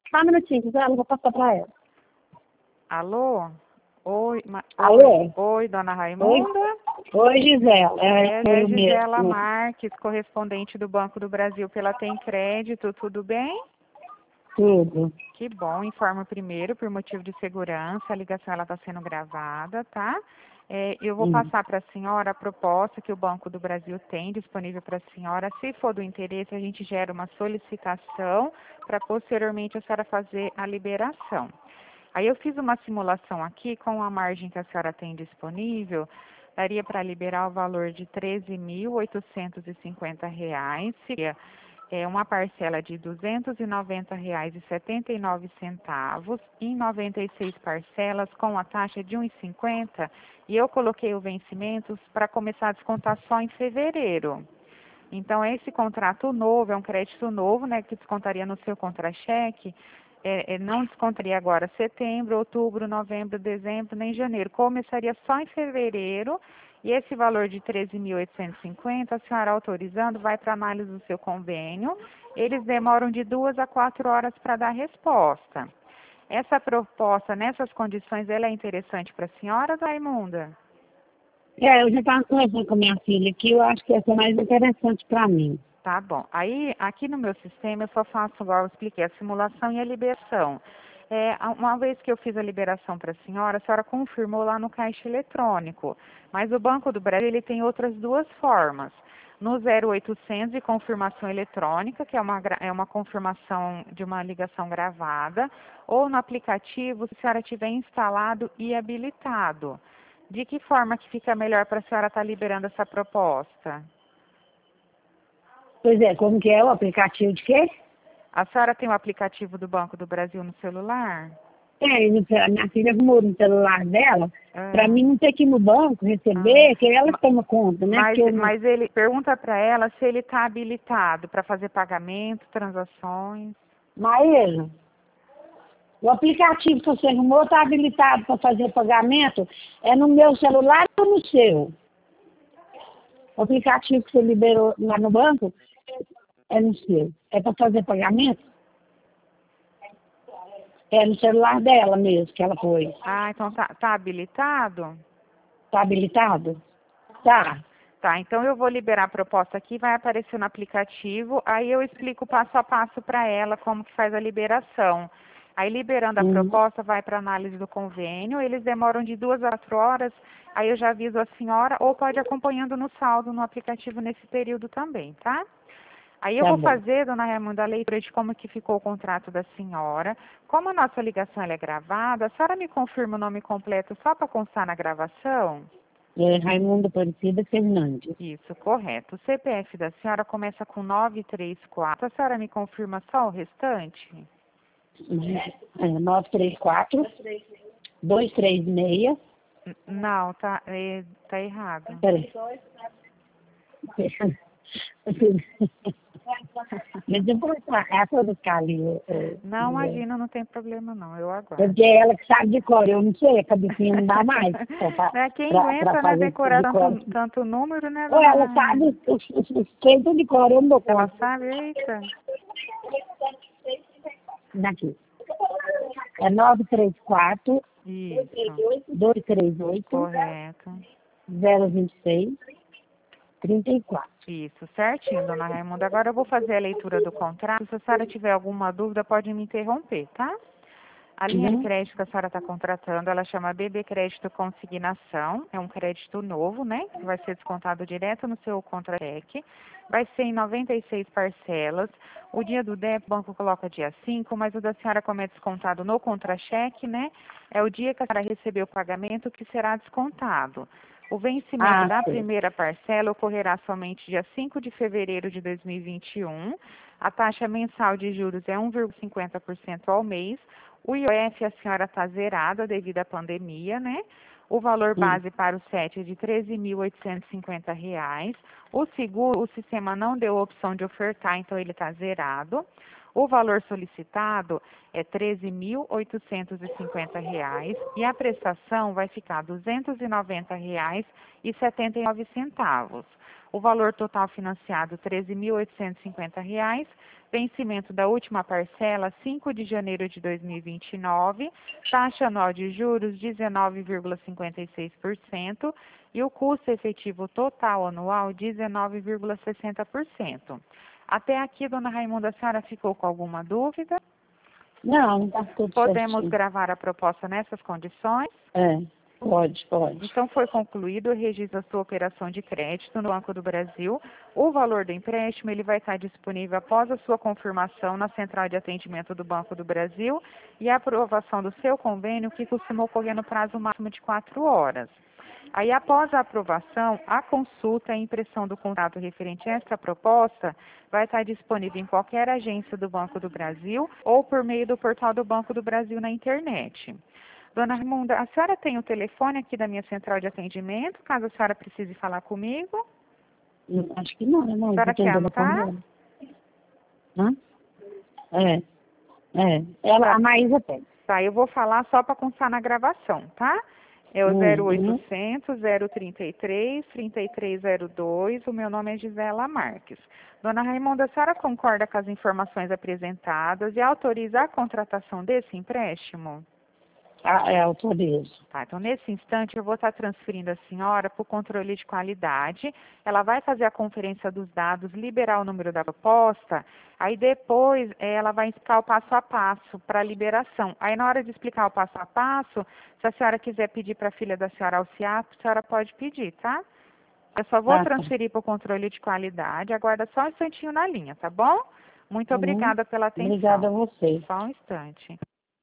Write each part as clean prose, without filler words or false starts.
Só um minutinho, Gisela, eu vou passar para ela. Alô? Oi, Alô? oi, dona Raimunda? Oi, Gisela. É Foi a o Gisela mesmo. Marques, correspondente do Banco do Brasil pela Tem Crédito, tudo bem? Tudo. Que bom, informo primeiro, por motivo de segurança, a ligação ela está sendo gravada, tá? Eu vou passar para a senhora a proposta que o Banco do Brasil tem disponível para a senhora. Se for do interesse, a gente gera uma solicitação para posteriormente a senhora fazer a liberação. Aí eu fiz uma simulação aqui com a margem que a senhora tem disponível, daria para liberar o valor de R$ 13.850, seria uma parcela de R$ 290,79 em 96 parcelas com a taxa de 1,50 e eu coloquei o vencimento para começar a descontar só em fevereiro. Então, esse contrato novo, é um crédito novo, né, que descontaria no seu contra-cheque, não descontaria agora setembro, outubro, novembro, dezembro, nem janeiro. Começaria só em fevereiro e esse valor de 13.850, a senhora autorizando, vai para análise do seu convênio. Eles demoram de 2 a 4 horas para dar resposta. Essa proposta, nessas condições, ela é interessante para a senhora, Raimunda? Eu já estava conversando com a minha filha aqui, eu acho que essa é mais interessante para mim. Tá bom. Aí, aqui no meu sistema, eu só faço, igual eu expliquei, a simulação e a liberação. Uma vez que eu fiz a liberação para a senhora confirmou lá no caixa eletrônico. Mas o Banco do Brasil, ele tem outras duas formas. No 0800 de confirmação eletrônica, que é uma confirmação de uma ligação gravada, ou no aplicativo, se a senhora tiver instalado e habilitado. De que forma que fica melhor para a senhora estar liberando essa proposta? Pois é, como que é o aplicativo de quê? A senhora tem o aplicativo do Banco do Brasil no celular? Tem, a minha filha arrumou no celular dela, para Ah, mim não ter que ir no banco receber, que ela toma conta, né? Porque eu não... mas ele pergunta para ela se ele está habilitado para fazer pagamento, transações. Maíra, o aplicativo que você arrumou está habilitado para fazer pagamento? É no meu celular ou no seu? O aplicativo que você liberou lá no banco é no seu. É para fazer pagamento? É no celular dela mesmo que ela pôs. Ah, então tá habilitado? Está habilitado? Tá. Tá, então eu vou liberar a proposta aqui, vai aparecer no aplicativo, aí eu explico passo a passo para ela como que faz a liberação. Aí liberando a proposta, vai para análise do convênio, eles demoram de 2 a 4 horas, aí eu já aviso a senhora, ou pode ir acompanhando no saldo no aplicativo nesse período também, tá? Aí eu Tá vou bom. fazer, dona Raimunda, a leitura de como que ficou o contrato da senhora. Como a nossa ligação ela é gravada, a senhora me confirma o nome completo só para constar na gravação? É Raimundo Aparecida Fernandes. Isso, correto. O CPF da senhora começa com 934. A senhora me confirma só o restante? 934 236. Não, tá errado. Peraí. Mas eu vou essa do Cali. Não, imagina, não tem problema não, eu aguardo. Porque é ela que sabe de cor, eu não sei, a cabecinha não dá mais. Quem Pra aguenta, né, fazer decorar de cor. tanto número, né, Ou dona ela sabe Rainha? os feitos de cor, eu não dou Ela conta. sabe, eita. Daqui. É 934 Isso, 238 correto. 026 34. Isso, certinho, dona Raimunda. Agora eu vou fazer a leitura do contrato. Se a senhora tiver alguma dúvida, pode me interromper, tá? A linha de crédito que a senhora está contratando, ela chama BB Crédito Consignação. É um crédito novo, né? Que vai ser descontado direto no seu contra-cheque. Vai ser em 96 parcelas. O dia do débito, o banco coloca dia 5, mas o da senhora, como é descontado no contra-cheque, né? É o dia que a senhora recebeu o pagamento que será descontado. O vencimento da Sei. primeira parcela ocorrerá somente dia 5 de fevereiro de 2021. A taxa mensal de juros é 1,50% ao mês. O IOF a senhora está zerada devido à pandemia, né? O valor base para o SET é de R$ 13.850. O seguro, o sistema não deu a opção de ofertar, então ele está zerado. O valor solicitado é R$ 13.850 e a prestação vai ficar R$ 290,79. O valor total financiado R$ 13.850, Vencimento da última parcela, 5 de janeiro de 2029, taxa anual de juros 19,56% e o custo efetivo total anual 19,60%. Até aqui, dona Raimunda, a senhora ficou com alguma dúvida? Não, está tudo Podemos certinho. gravar a proposta nessas condições? Pode. Então, foi concluído o registro da sua operação de crédito no Banco do Brasil. O valor do empréstimo ele vai estar disponível após a sua confirmação na central de atendimento do Banco do Brasil e a aprovação do seu convênio, que costuma ocorrer no prazo máximo de 4 horas. Aí, após a aprovação, a consulta e a impressão do contrato referente a esta proposta vai estar disponível em qualquer agência do Banco do Brasil ou por meio do portal do Banco do Brasil na internet. Dona Raimunda, a senhora tem o telefone aqui da minha central de atendimento, caso a senhora precise falar comigo? Eu acho que não. A senhora quer anotar? A Maísa tem. Tá, eu vou falar só para constar na gravação, tá? É o 0800 033 3302, o meu nome é Gisela Marques. Dona Raimunda, a senhora concorda com as informações apresentadas e autoriza a contratação desse empréstimo? Autorizo. Tá, então nesse instante eu vou estar transferindo a senhora para o controle de qualidade. Ela vai fazer a conferência dos dados, liberar o número da proposta, aí depois ela vai explicar o passo a passo para a liberação. Aí na hora de explicar o passo a passo, se a senhora quiser pedir para a filha da senhora auxiliar, a senhora pode pedir, tá? Eu só vou transferir para o controle de qualidade, aguarda só um instantinho na linha, tá bom? Muito obrigada pela atenção. Obrigada a você. Só um instante.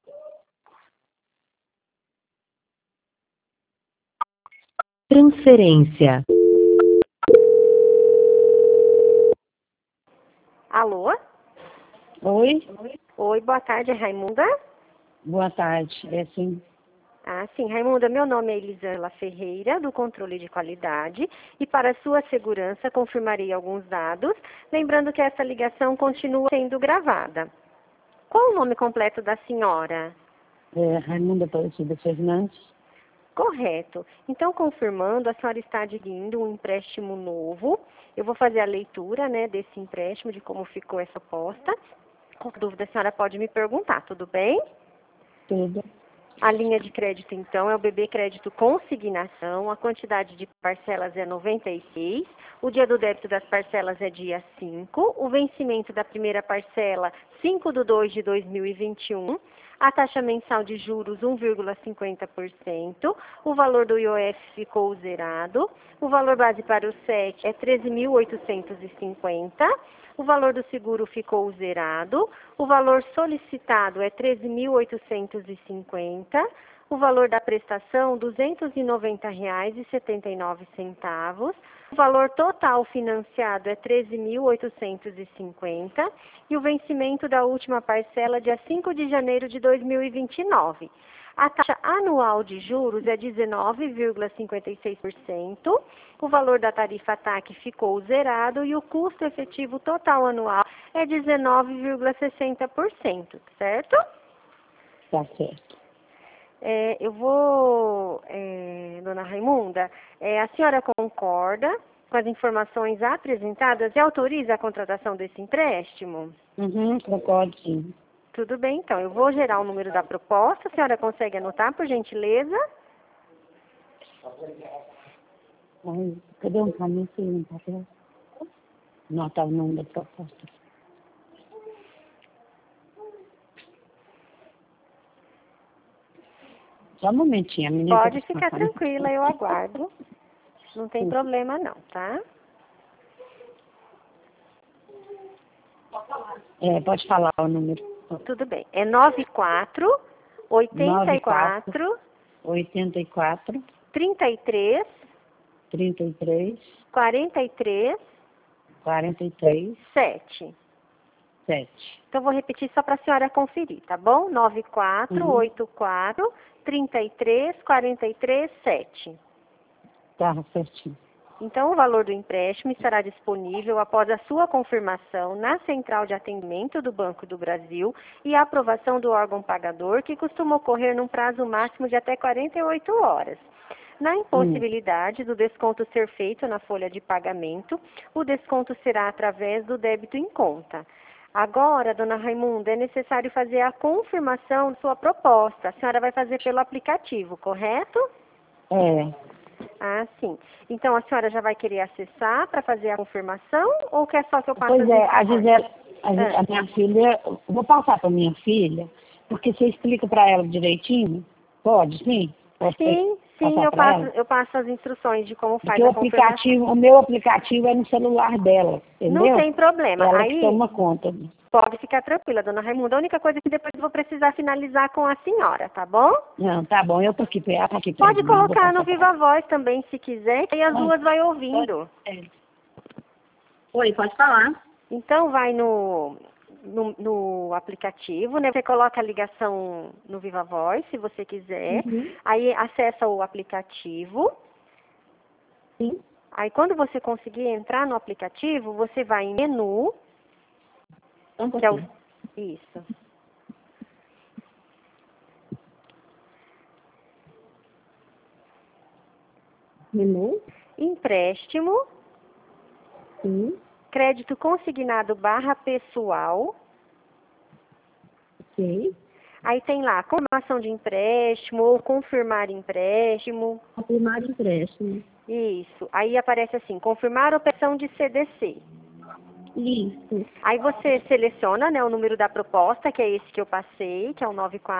Transferência. Alô? Oi? Oi, boa tarde, é Raimunda? Boa tarde. Sim. Sim, Raimunda, meu nome é Elisângela Ferreira, do Controle de Qualidade, e para sua segurança confirmarei alguns dados, lembrando que essa ligação continua sendo gravada. Qual o nome completo da senhora? Raimunda Aparecida Fernandes. Correto. Então, confirmando, a senhora está adquirindo um empréstimo novo. Eu vou fazer a leitura, desse empréstimo, de como ficou essa proposta. Qualquer dúvida, a senhora pode me perguntar, tudo bem? Tudo. A linha de crédito, então, é o BB Crédito Consignação. A quantidade de parcelas é 96. O dia do débito das parcelas é dia 5. O vencimento da primeira parcela, 5/2/2021. A taxa mensal de juros, 1,50%. O valor do IOF ficou zerado. O valor base para o SEC é 13.850. O valor do seguro ficou zerado. O valor solicitado é 13.850. O valor da prestação, R$ 290,79. O valor total financiado é 13.850. E o vencimento da última parcela, dia 5 de janeiro de 2029. A taxa anual de juros é 19,56%. O valor da tarifa TAC ficou zerado e o custo efetivo total anual é 19,60%, certo? Tá certo. Dona Raimunda, a senhora concorda com as informações apresentadas e autoriza a contratação desse empréstimo? Concordo, sim. Tudo bem, então. Eu vou gerar o número da proposta. A senhora consegue anotar, por gentileza? Cadê um caminho no papel? Anotar o número da proposta. Só um momentinho, a menina. Pode ficar tranquila, eu aguardo. Não tem problema não, tá? Pode falar o número. Tudo bem. É 94 84 84 33 33 43 43 7. 7. Então, vou repetir só para a senhora conferir, tá bom? 94 84 33 43 7. Tá certinho. Então, o valor do empréstimo estará disponível após a sua confirmação na central de atendimento do Banco do Brasil e a aprovação do órgão pagador, que costuma ocorrer num prazo máximo de até 48 horas. Na impossibilidade do desconto ser feito na folha de pagamento, o desconto será através do débito em conta. Agora, dona Raimunda, é necessário fazer a confirmação de sua proposta. A senhora vai fazer pelo aplicativo, correto? É. Ah, sim. Então, a senhora já vai querer acessar para fazer a confirmação ou quer só que eu passe Pois as é, a instruções? Gisela, a minha filha, vou passar para minha filha, porque você explica para ela direitinho? Pode, sim? Pode Sim, passar eu para passo, ela? eu passo as instruções de como faz Porque a confirmação. o meu aplicativo é no celular dela, Não entendeu? tem problema. Ela que Aí, toma conta. pode ficar tranquila, dona Raimunda. A única coisa é que depois eu vou precisar finalizar com a senhora, tá bom? Não, tá bom, eu tô aqui, ela tá aqui perto Pode de mim, eu vou colocar no passar para Viva ela. Voz também, se quiser, e as duas vai ouvindo. Oi, pode falar. Então, vai no aplicativo, né? Você coloca a ligação no Viva Voz, se você quiser. Uhum. Aí, acessa o aplicativo. Sim. Aí, quando você conseguir entrar no aplicativo, você vai em menu, que é o... Isso. Menu. Empréstimo, Sim. crédito consignado barra pessoal. Ok. Aí tem lá, confirmação de empréstimo ou confirmar empréstimo. Confirmar empréstimo. Isso. Aí aparece assim, confirmar operação de CDC. Isso. Aí você seleciona, né, o número da proposta, que é esse que eu passei, que é o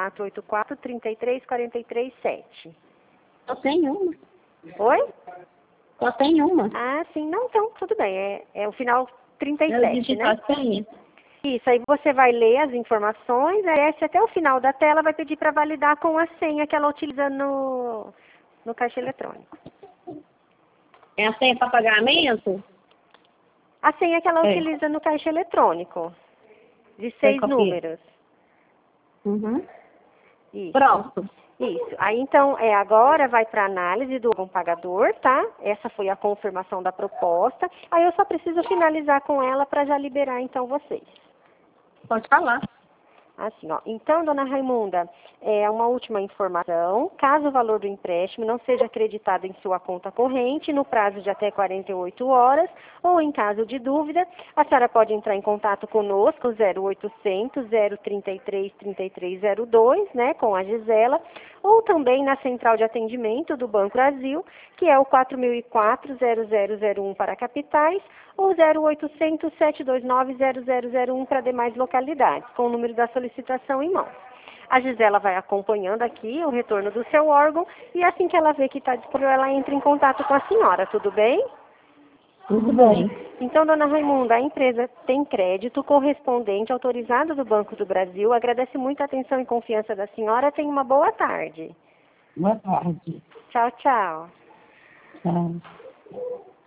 9484-33437. Só tem uma. Oi? Só tem uma. Ah, sim. Não, então, tudo bem. É o final Eu 37, digito né? a senha. Isso, aí você vai ler as informações, aí desce até o final da tela, vai pedir para validar com a senha que ela utiliza no caixa eletrônico. É a senha para pagamento? A senha que ela É. utiliza no caixa eletrônico, de Foi 6 copiar. números. Uhum. Isso. Pronto. Isso. Aí, então, agora vai para análise do órgão pagador, tá? Essa foi a confirmação da proposta. Aí eu só preciso finalizar com ela para já liberar, então, vocês. Pode falar. Assim, ó. Então, dona Raimunda, uma última informação. Caso o valor do empréstimo não seja acreditado em sua conta corrente no prazo de até 48 horas, ou em caso de dúvida, a senhora pode entrar em contato conosco, 0800 033 3302, né, com a Gisela, ou também na central de atendimento do Banco Brasil, que é o 4004-0001 para capitais, ou 0800 729 0001 para demais localidades, com o número da solicitação em mãos. A Gisela vai acompanhando aqui o retorno do seu órgão e assim que ela vê que está disponível, ela entra em contato com a senhora, tudo bem? Tudo bem. Então, dona Raimunda, a empresa tem crédito correspondente autorizado do Banco do Brasil. Agradece muito a atenção e confiança da senhora. Tenha uma boa tarde. Boa tarde. Tchau, tchau. Tchau.